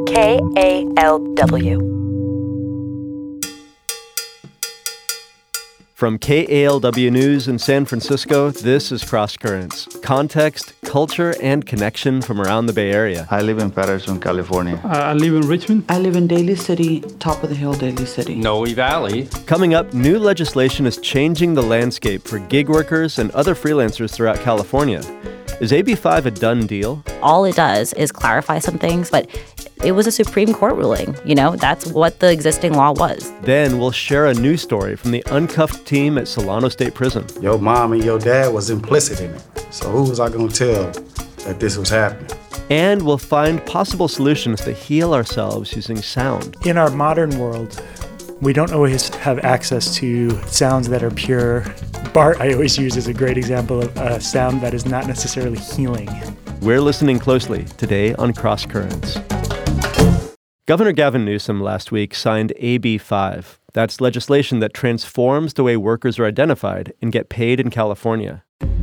KALW. From KALW News in San Francisco, this is Cross Currents. Context, culture, and connection from around the Bay Area. I live in Patterson, California. I live in Richmond. I live in Daly City, top of the hill Daly City. Noe Valley. Coming up, new legislation is changing the landscape for gig workers and other freelancers throughout California. Is AB5 a done deal? All it does is clarify some things, but it was a Supreme Court ruling. That's what the existing law was. Then we'll share a news story from the uncuffed team at Solano State Prison. Your mom and your dad was implicit in it. So who was I going to tell that this was happening? And we'll find possible solutions to heal ourselves using sound. In our modern world, we don't always have access to sounds that are pure. Bart, I always use as a great example of a sound that is not necessarily healing. We're listening closely today on Cross Currents. Governor Gavin Newsom last week signed AB5. That's legislation that transforms the way workers are identified and get paid in California.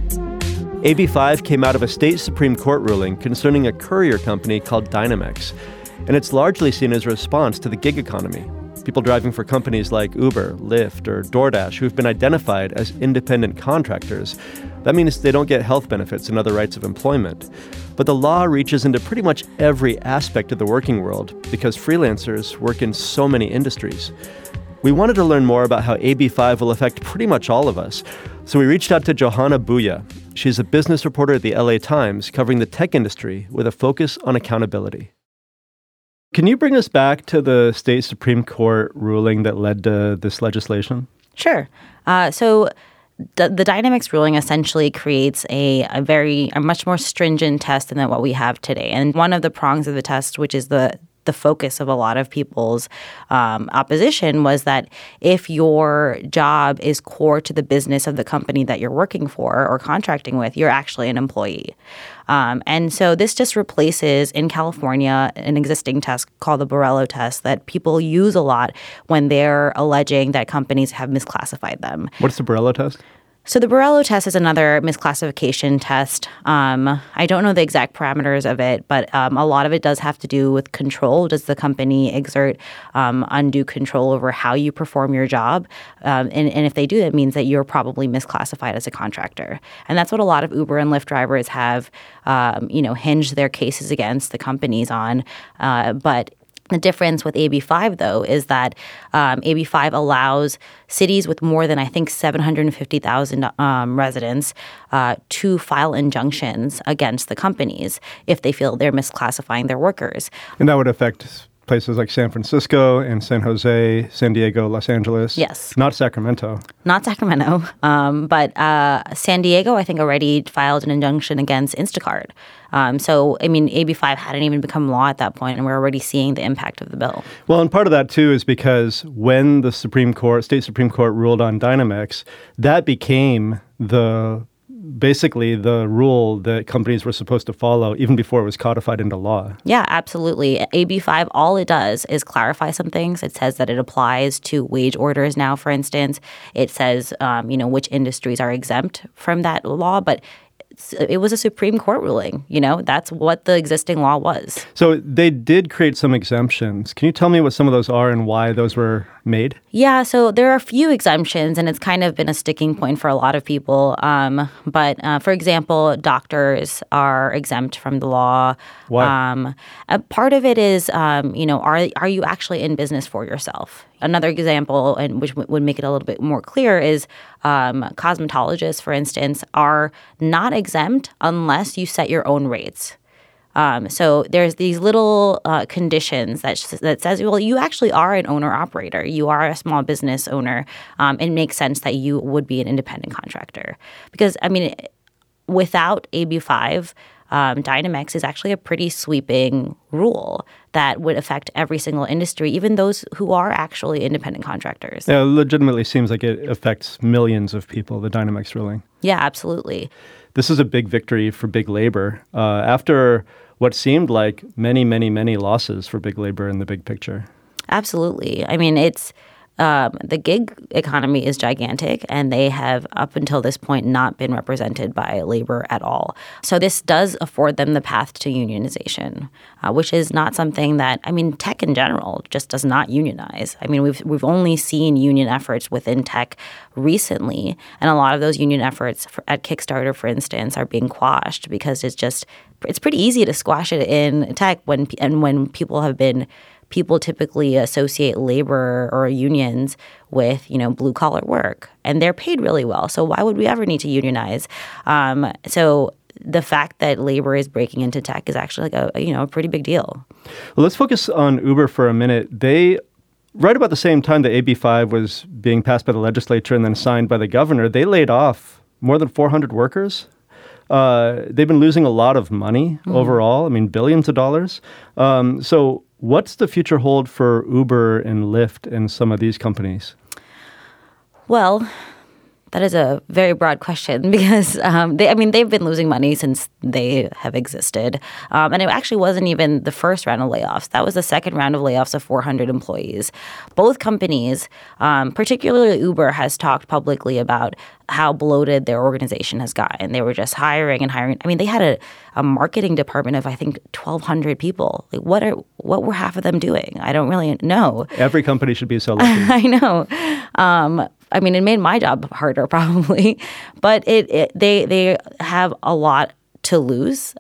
AB5 came out of a state Supreme Court ruling concerning a courier company called Dynamex, and it's largely seen as a response to the gig economy. People driving for companies like Uber, Lyft, or DoorDash who've been identified as independent contractors. That means they don't get health benefits and other rights of employment. But the law reaches into pretty much every aspect of the working world because freelancers work in so many industries. We wanted to learn more about how AB5 will affect pretty much all of us. So we reached out to Johanna Bhuiyan. She's a business reporter at the LA Times covering the tech industry with a focus on accountability. Can you bring us back to the state Supreme Court ruling that led to this legislation? Sure. So the Dynamex ruling essentially creates a much more stringent test than what we have today. And one of the prongs of the test, which is the focus of a lot of people's opposition, was that if your job is core to the business of the company that you're working for or contracting with, you're actually an employee. And so this just replaces, in California, an existing test called the Borrello test that people use a lot when they're alleging that companies have misclassified them. What's the Borrello test? So the Borrello test is another misclassification test. I don't know the exact parameters of it, but a lot of it does have to do with control. Does the company exert undue control over how you perform your job? And if they do, that means that you're probably misclassified as a contractor. And that's what a lot of Uber and Lyft drivers have, hinged their cases against the companies on. But the difference with AB5, though, is that AB5 allows cities with more than, I think, 750,000 residents to file injunctions against the companies if they feel they're misclassifying their workers. And that would affect places like San Francisco and San Jose, San Diego, Los Angeles. Yes. Not Sacramento. Not Sacramento. But San Diego, I think, already filed an injunction against Instacart. So, AB5 hadn't even become law at that point, and we're already seeing the impact of the bill. Well, and part of that, too, is because when the state Supreme Court ruled on Dynamex, that became basically the rule that companies were supposed to follow even before it was codified into law. Yeah, absolutely. AB5, all it does is clarify some things. It says that it applies to wage orders now, for instance. It says, which industries are exempt from that law, but it was a Supreme Court ruling. That's what the existing law was. So they did create some exemptions. Can you tell me what some of those are and why those were made? Yeah, so there are a few exemptions, and it's kind of been a sticking point for a lot of people. But for example, doctors are exempt from the law. Why? Part of it is, are you actually in business for yourself? Another example, and which would make it a little bit more clear, is cosmetologists, for instance, are not exempt unless you set your own rates. So there's these little conditions that says, well, you actually are an owner-operator. You are a small business owner. It makes sense that you would be an independent contractor. Because, without AB5, Dynamex is actually a pretty sweeping rule that would affect every single industry, even those who are actually independent contractors. Yeah, it legitimately seems like it affects millions of people, the Dynamex ruling. Yeah, absolutely. This is a big victory for big labor after what seemed like many, many, many losses for big labor in the big picture. Absolutely. It's the gig economy is gigantic, and they have, up until this point, not been represented by labor at all. So this does afford them the path to unionization, which is not something that, tech in general just does not unionize. We've only seen union efforts within tech recently, and a lot of those union efforts at Kickstarter, for instance, are being quashed because it's pretty easy to squash it in tech when people typically associate labor or unions with, blue collar work, and they're paid really well. So why would we ever need to unionize? So the fact that labor is breaking into tech is actually a pretty big deal. Well, let's focus on Uber for a minute. They, right about the same time that AB5 was being passed by the legislature and then signed by the governor, they laid off more than 400 workers. They've been losing a lot of money overall, billions of dollars. So what's the future hold for Uber and Lyft and some of these companies? Well, that is a very broad question because they've been losing money since they have existed. And it actually wasn't even the first round of layoffs. That was the second round of layoffs of 400 employees. Both companies, particularly Uber, has talked publicly about how bloated their organization has gotten. They were just hiring and hiring. They had a marketing department of, I think, 1,200 people. What were half of them doing? I don't really know. Every company should be so lucky. I know. It made my job harder probably, but they have a lot to lose.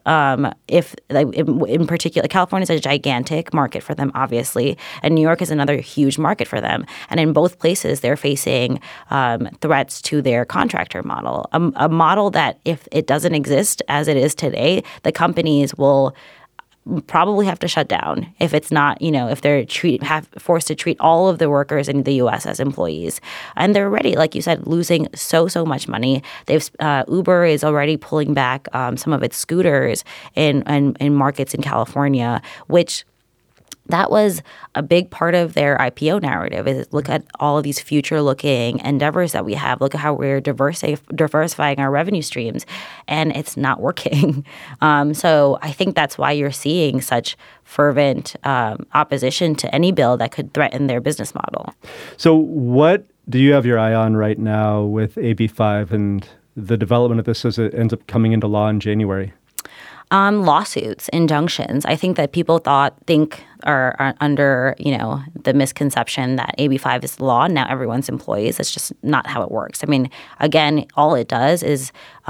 In particular, California is a gigantic market for them, obviously, and New York is another huge market for them. And in both places, they're facing threats to their contractor model, a model that if it doesn't exist as it is today, the companies will probably have to shut down if it's not, if they're forced to treat all of the workers in the U.S. as employees. And they're already, like you said, losing so much money. Uber is already pulling back some of its scooters in markets in California, which that was a big part of their IPO narrative, is look at all of these future-looking endeavors that we have. Look at how we're diversifying our revenue streams, and it's not working. So I think that's why you're seeing such fervent opposition to any bill that could threaten their business model. So what do you have your eye on right now with AB5 and the development of this as it ends up coming into law in January? Lawsuits, injunctions. I think that people are under, the misconception that AB5 is the law and now everyone's employees. That's just not how it works. Again, all it does is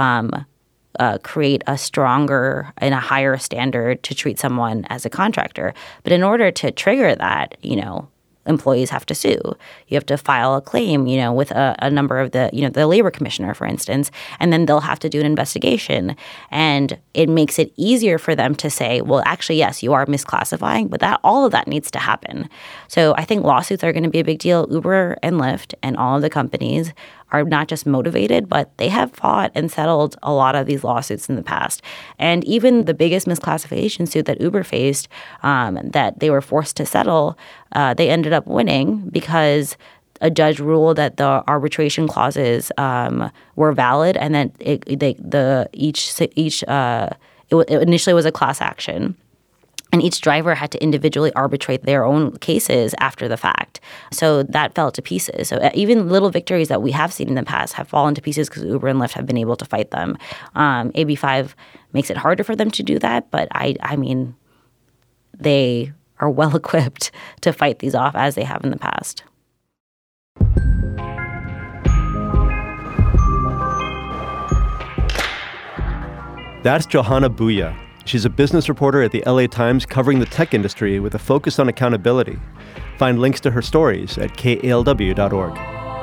create a stronger and a higher standard to treat someone as a contractor. But in order to trigger that, employees have to sue. You have to file a claim, with a number of the labor commissioner, for instance, and then they'll have to do an investigation. And it makes it easier for them to say, well, actually, yes, you are misclassifying, but all of that needs to happen. So I think lawsuits are going to be a big deal. Uber and Lyft and all of the companies are not just motivated, but they have fought and settled a lot of these lawsuits in the past. And even the biggest misclassification suit that Uber faced, that they were forced to settle, they ended up winning because a judge ruled that the arbitration clauses were valid, and that initially was a class action. And each driver had to individually arbitrate their own cases after the fact. So that fell to pieces. So even little victories that we have seen in the past have fallen to pieces because Uber and Lyft have been able to fight them. AB5 makes it harder for them to do that, but they are well equipped to fight these off as they have in the past. That's Johanna Bhuiyan. She's a business reporter at the LA Times covering the tech industry with a focus on accountability. Find links to her stories at kalw.org.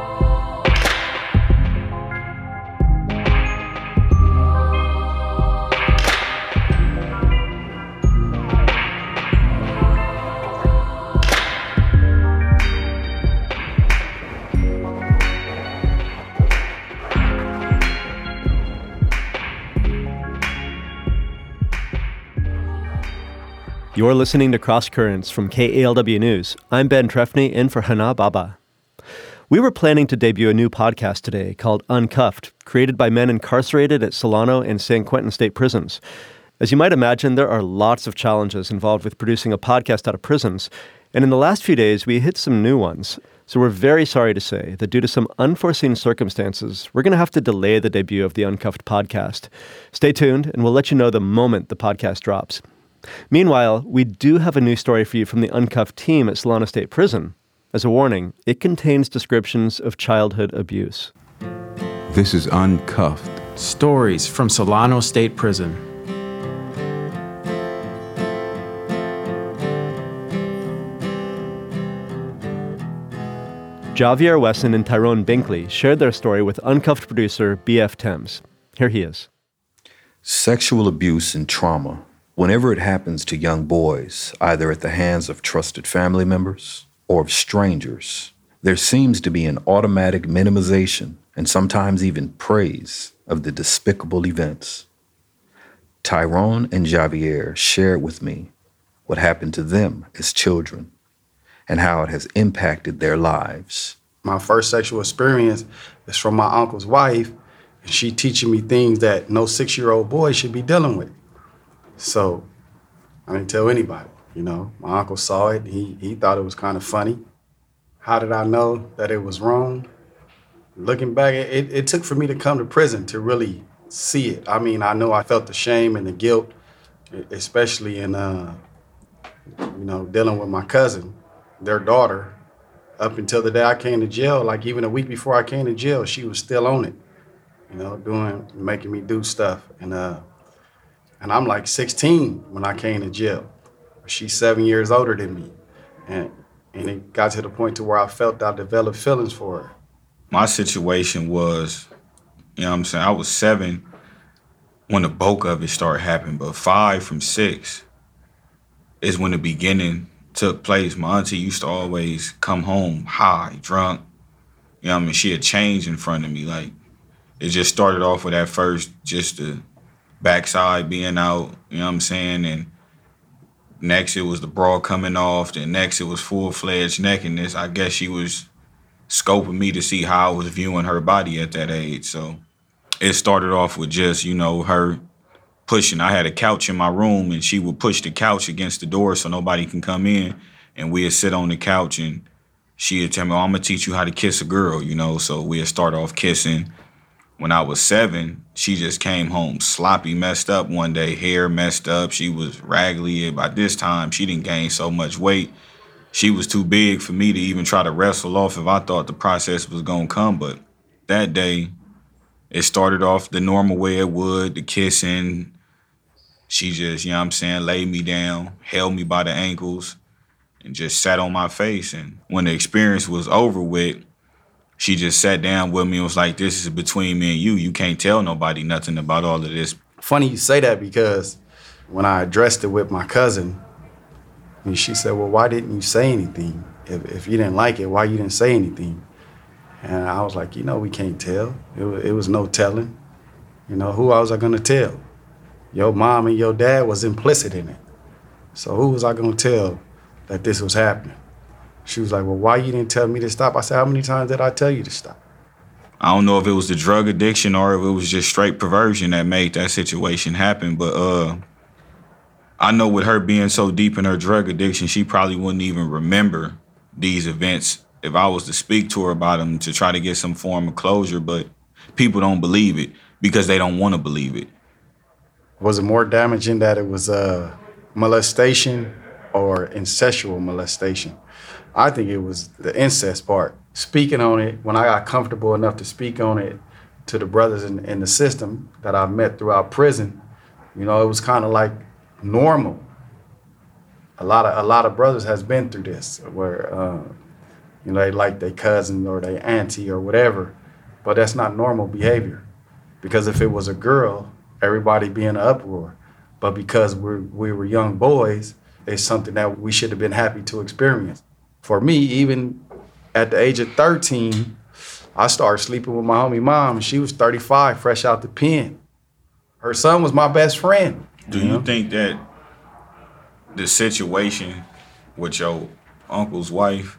You're listening to Cross Currents from KALW News. I'm Ben Trefny, in for Hana Baba. We were planning to debut a new podcast today called Uncuffed, created by men incarcerated at Solano and San Quentin state prisons. As you might imagine, there are lots of challenges involved with producing a podcast out of prisons, And in the last few days, we hit some new ones. So we're very sorry to say that due to some unforeseen circumstances, we're going to have to delay the debut of the Uncuffed podcast. Stay tuned, and we'll let you know the moment the podcast drops. Meanwhile, we do have a new story for you from the Uncuffed team at Solano State Prison. As a warning, it contains descriptions of childhood abuse. This is Uncuffed. Stories from Solano State Prison. Javier Wesson and Tyrone Binkley shared their story with Uncuffed producer B.F. Thames. Here he is. Sexual abuse and trauma, whenever it happens to young boys, either at the hands of trusted family members or of strangers, there seems to be an automatic minimization and sometimes even praise of the despicable events. Tyrone and Javier shared with me what happened to them as children and how it has impacted their lives. My first sexual experience is from my uncle's wife, and she teaching me things that no 6-year-old boy should be dealing with. So I didn't tell anybody, My uncle saw it. He thought it was kind of funny. How did I know that it was wrong? Looking back, it took for me to come to prison to really see it. I mean, I know I felt the shame and the guilt, especially in, dealing with my cousin, their daughter. Up until the day I came to jail, like even a week before I came to jail, she was still on it, making me do stuff. And I'm like 16 when I came to jail. She's 7 years older than me. And it got to the point to where I felt I developed feelings for her. My situation was, I was 7 when the bulk of it started happening, but 5 from 6 is when the beginning took place. My auntie used to always come home high, drunk. She had changed in front of me. Like, it just started off with at first just the backside being out, and next it was the bra coming off, then next it was full-fledged nakedness. I guess she was scoping me to see how I was viewing her body at that age. So it started off with just, her pushing. I had a couch in my room, and she would push the couch against the door so nobody can come in, and we'd sit on the couch, and she'd tell me, I'm going to teach you how to kiss a girl, so we'd start off kissing. When I was 7, she just came home sloppy, messed up one day, hair messed up. She was raggedy. By this time, she didn't gain so much weight. She was too big for me to even try to wrestle off if I thought the process was going to come. But that day, it started off the normal way it would, the kissing. She just, laid me down, held me by the ankles, and just sat on my face. And when the experience was over with, she just sat down with me and was like, this is between me and you. You can't tell nobody nothing about all of this. Funny you say that, because when I addressed it with my cousin, she said, well, why didn't you say anything? If you didn't like it, why you didn't say anything? And I was like, we can't tell. It was no telling. Who was I going to tell? Your mom and your dad was implicit in it. So who was I going to tell that this was happening? She was like, well, why you didn't tell me to stop? I said, how many times did I tell you to stop? I don't know if it was the drug addiction or if it was just straight perversion that made that situation happen. But I know with her being so deep in her drug addiction, she probably wouldn't even remember these events if I was to speak to her about them to try to get some form of closure. But people don't believe it because they don't want to believe it. Was it more damaging that it was molestation or incestual molestation? I think it was the incest part. Speaking on it, when I got comfortable enough to speak on it to the brothers in the system that I met throughout prison, it was kind of like normal. A lot of brothers has been through this, where they like their cousin or their auntie or whatever, but that's not normal behavior. Because if it was a girl, everybody be in an uproar. But because we were young boys, it's something that we should have been happy to experience. For me, even at the age of 13, I started sleeping with my homie mom, and she was 35, fresh out the pen. Her son was my best friend. Do you think that the situation with your uncle's wife,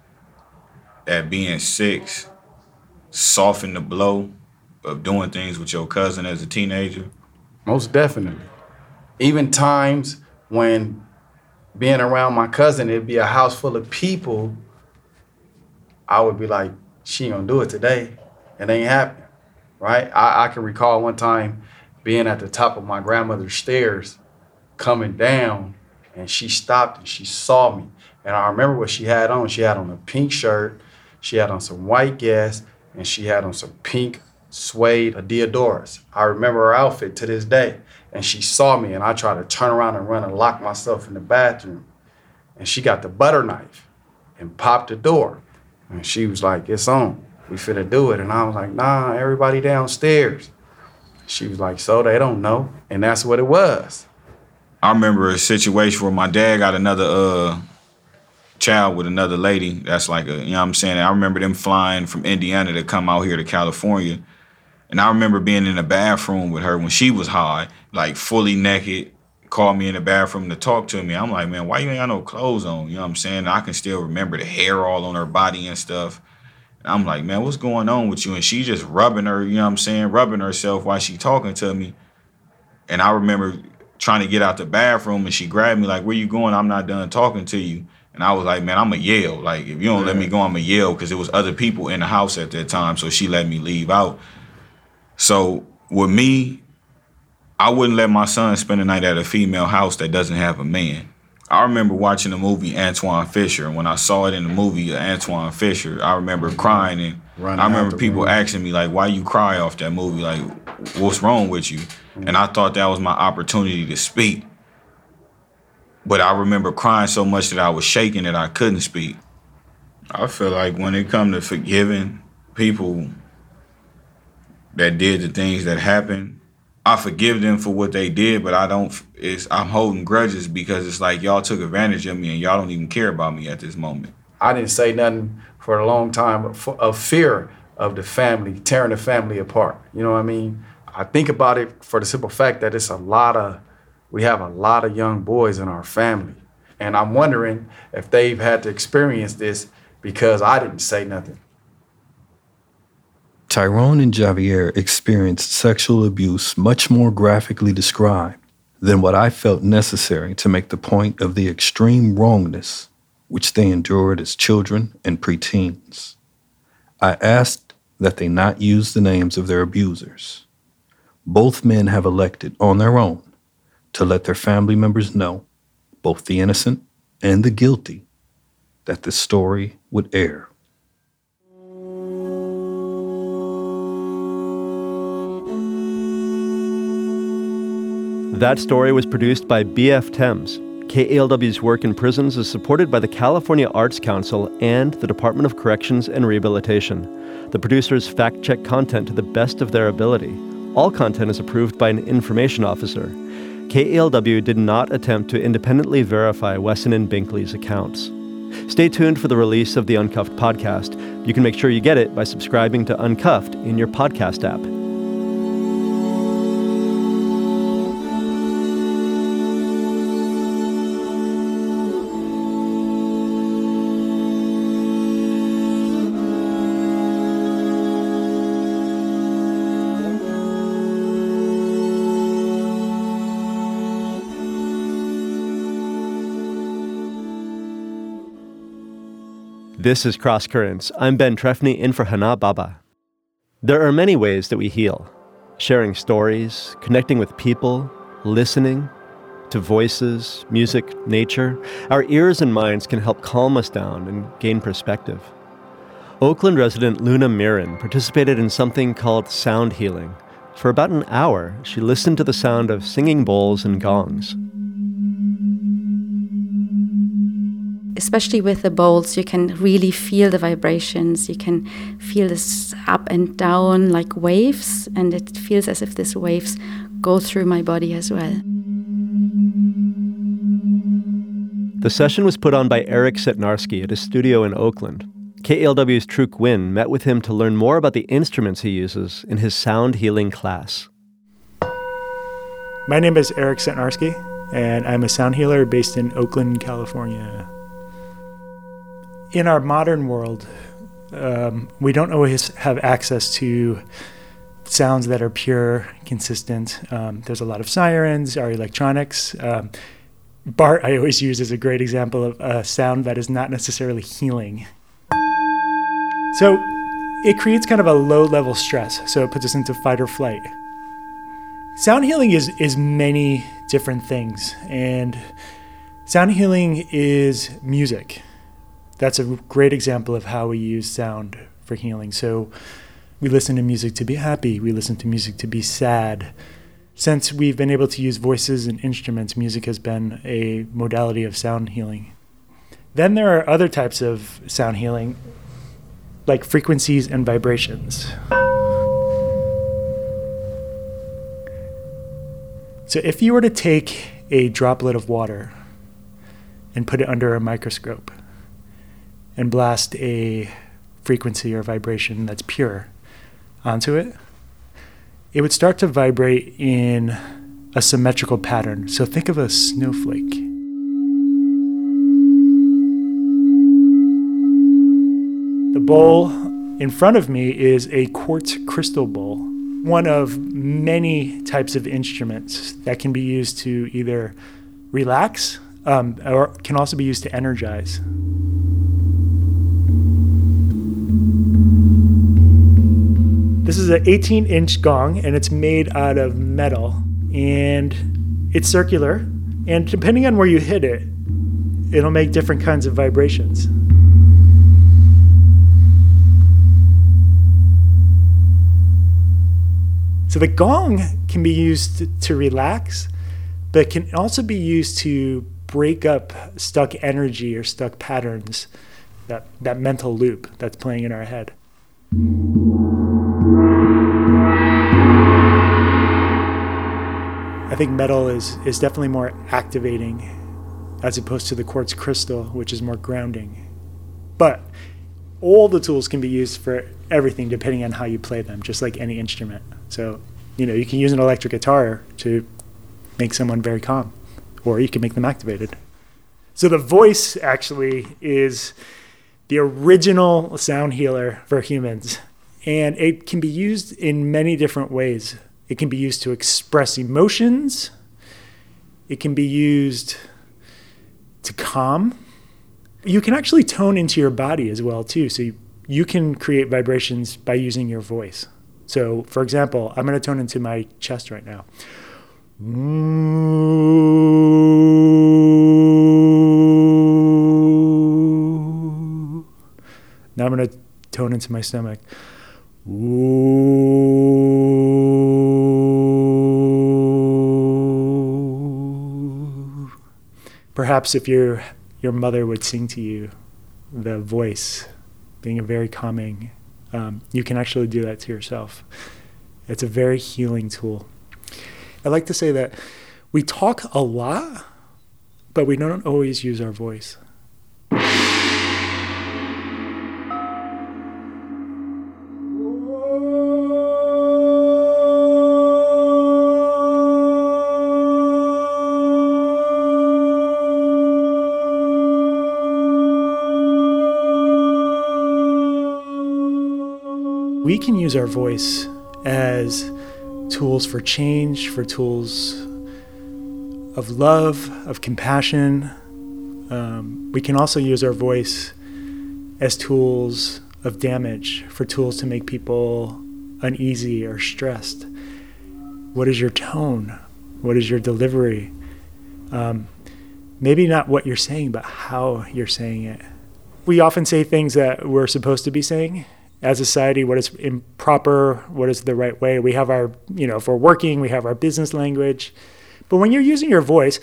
at being 6, softened the blow of doing things with your cousin as a teenager? Most definitely. Even times when being around my cousin, it'd be a house full of people. I would be like, she ain't gonna do it today. It ain't happening, right? I can recall one time being at the top of my grandmother's stairs, coming down, and she stopped and she saw me. And I remember what she had on. She had on a pink shirt, she had on some white Guess, and she had on some pink suede Adidas. I remember her outfit to this day. And she saw me, and I tried to turn around and run and lock myself in the bathroom. And she got the butter knife and popped the door. And she was like, it's on. We finna do it. And I was like, nah, everybody downstairs. She was like, so they don't know. And that's what it was. I remember a situation where my dad got another child with another lady that's like you know what I'm saying? I remember them flying from Indiana to come out here to California. And I remember being in the bathroom with her when she was high, like fully naked, called me in the bathroom to talk to me. I'm like, man, why you ain't got no clothes on? You know what I'm saying? I can still remember the hair all on her body and stuff. And I'm like, man, what's going on with you? And she just rubbing her, you know what I'm saying, rubbing herself while she talking to me. And I remember trying to get out the bathroom, and she grabbed me like, where you going? I'm not done talking to you. And I was like, man, I'm going to yell. Like, if you don't let me go, I'm going to yell, because there was other people in the house at that time, so she let me leave out. So with me, I wouldn't let my son spend the night at a female house that doesn't have a man. I remember watching the movie Antwone Fisher, and when I saw it in the movie Antwone Fisher, I remember crying, and I remember people asking me, like, why you cry off that movie? Like, what's wrong with you? And I thought that was my opportunity to speak. But I remember crying so much that I was shaking that I couldn't speak. I feel like when it comes to forgiving people that did the things that happened, I forgive them for what they did, but I'm holding grudges because it's like y'all took advantage of me and y'all don't even care about me at this moment. I didn't say nothing for a long time of fear of the family, tearing the family apart. You know what I mean? I think about it for the simple fact that we have a lot of young boys in our family. And I'm wondering if they've had to experience this because I didn't say nothing. Tyrone and Javier experienced sexual abuse much more graphically described than what I felt necessary to make the point of the extreme wrongness which they endured as children and preteens. I asked that they not use the names of their abusers. Both men have elected on their own to let their family members know, both the innocent and the guilty, that this story would air. That story was produced by B.F. Thames. KALW's work in prisons is supported by the California Arts Council and the Department of Corrections and Rehabilitation. The producers fact-check content to the best of their ability. All content is approved by an information officer. KALW did not attempt to independently verify Wesson and Binkley's accounts. Stay tuned for the release of the Uncuffed podcast. You can make sure you get it by subscribing to Uncuffed in your podcast app. This is Cross Currents. I'm Ben Trefny, in for Hana Baba. There are many ways that we heal. Sharing stories, connecting with people, listening to voices, music, nature. Our ears and minds can help calm us down and gain perspective. Oakland resident Luna Mirren participated in something called sound healing. For about an hour, she listened to the sound of singing bowls and gongs. Especially with the bowls, you can really feel the vibrations. You can feel this up and down like waves, and it feels as if these waves go through my body as well. The session was put on by Eric Setnarski at his studio in Oakland. KALW's True Quinn met with him to learn more about the instruments he uses in his sound healing class. My name is Eric Setnarski, and I'm a sound healer based in Oakland, California. In our modern world, we don't always have access to sounds that are pure, consistent. There's a lot of sirens, our electronics. Bart, I always use as a great example of a sound that is not necessarily healing. So it creates kind of a low-level stress, so it puts us into fight or flight. Sound healing is many different things, and sound healing is music. That's a great example of how we use sound for healing. So we listen to music to be happy, we listen to music to be sad. Since we've been able to use voices and instruments, music has been a modality of sound healing. Then there are other types of sound healing, like frequencies and vibrations. So if you were to take a droplet of water and put it under a microscope and blast a frequency or vibration that's pure onto it, it would start to vibrate in a symmetrical pattern. So think of a snowflake. The bowl in front of me is a quartz crystal bowl, one of many types of instruments that can be used to either relax or can also be used to energize. This is an 18-inch gong, and it's made out of metal, and it's circular, and depending on where you hit it, it'll make different kinds of vibrations. So the gong can be used to relax, but can also be used to break up stuck energy or stuck patterns, that mental loop that's playing in our head. I think metal is definitely more activating as opposed to the quartz crystal, which is more grounding. But all the tools can be used for everything depending on how you play them, just like any instrument. So, you can use an electric guitar to make someone very calm, or you can make them activated. So the voice actually is the original sound healer for humans, and it can be used in many different ways. It can be used to express emotions. It can be used to calm. You can actually tone into your body as well, too. So you can create vibrations by using your voice. So, for example, I'm going to tone into my chest right now. Now I'm going to tone into my stomach. Perhaps if your mother would sing to you, the voice being a very calming, you can actually do that to yourself. It's a very healing tool. I like to say that we talk a lot, but we don't always use our voice. We can use our voice as tools for change, for tools of love, of compassion. We can also use our voice as tools of damage, for tools to make people uneasy or stressed. What is your tone? What is your delivery? Maybe not what you're saying, but how you're saying it. We often say things that we're supposed to be saying. As a society, what is improper, what is the right way? We have our, if we're working, we have our business language. But when you're using your voice,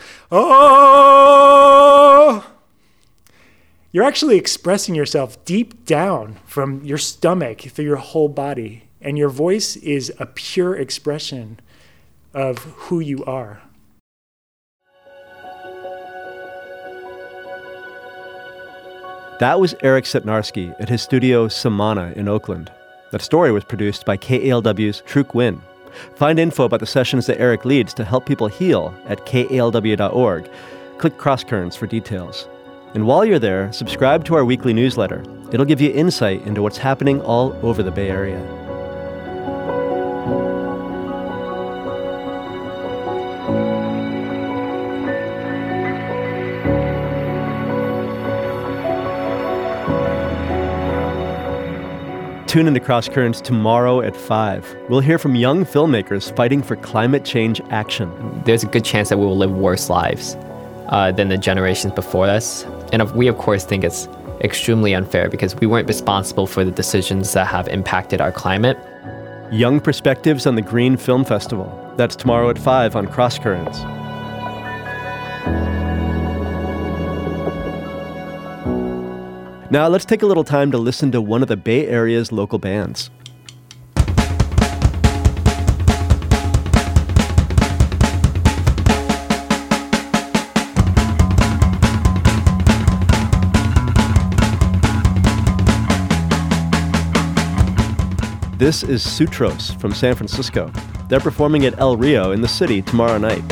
you're actually expressing yourself deep down from your stomach through your whole body. And your voice is a pure expression of who you are. That was Eric Setnarski at his studio Samana in Oakland. That story was produced by KALW's Truk Nguyen. Find info about the sessions that Eric leads to help people heal at kalw.org. Click Cross Currents for details. And while you're there, subscribe to our weekly newsletter. It'll give you insight into what's happening all over the Bay Area. Tune into Cross Currents tomorrow at 5. We'll hear from young filmmakers fighting for climate change action. There's a good chance that we will live worse lives than the generations before us. And we, of course, think it's extremely unfair because we weren't responsible for the decisions that have impacted our climate. Young Perspectives on the Green Film Festival. That's tomorrow at 5 on Cross Currents. Now let's take a little time to listen to one of the Bay Area's local bands. This is Sutros from San Francisco. They're performing at El Rio in the city tomorrow night.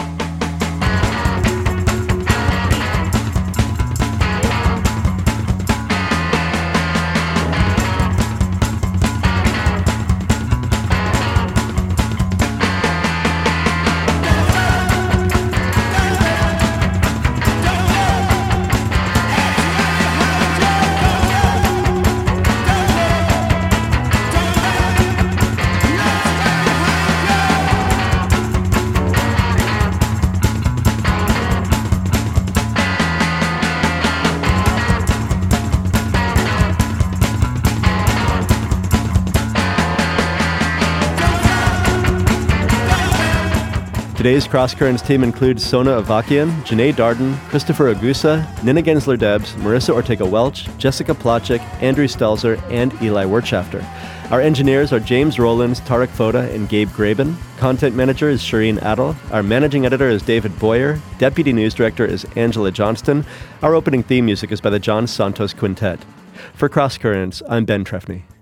Today's Cross Currents team includes Sona Avakian, Janae Darden, Christopher Agusa, Nina Gensler-Debs, Marissa Ortega-Welch, Jessica Plotchik, Andrew Stelzer, and Eli Wirtschafter. Our engineers are James Rowlands, Tarek Foda, and Gabe Graben. Content manager is Shireen Adel. Our managing editor is David Boyer. Deputy news director is Angela Johnston. Our opening theme music is by the John Santos Quintet. For Cross Currents, I'm Ben Trefny.